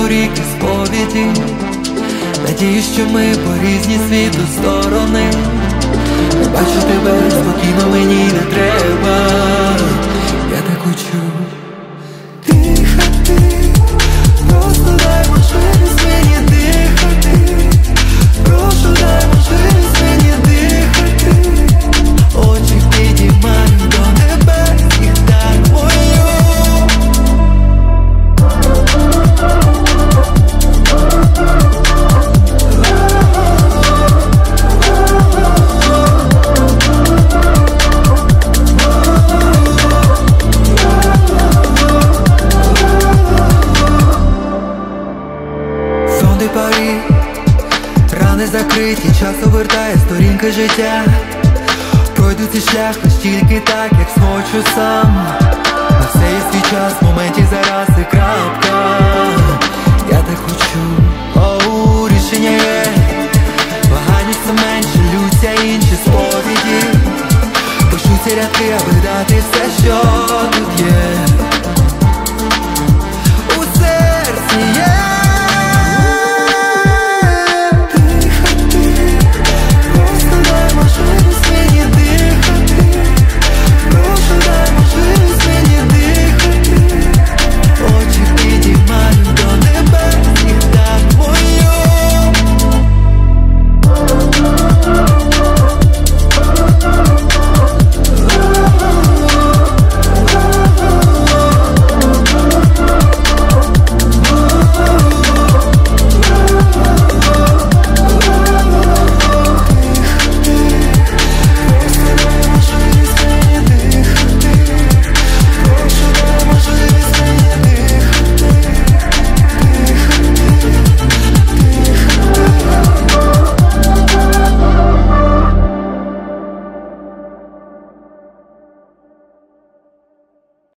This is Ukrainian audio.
торік і сповіді. Надію, що ми по різні світу сторони. Я бачу тебе, спокійно, мені не треба. Я так хочу дихати, просто дай можливість мені дихати. Прошу, дай можливість мені дихати. Очі підіймаю до небес, їх так мою. Сон де Парі, рани закриті, час обертає сторінки життя. Пройду цей шлях лиш тільки так, як схочу сам. На все є свій час, в моменті зараз і крапка.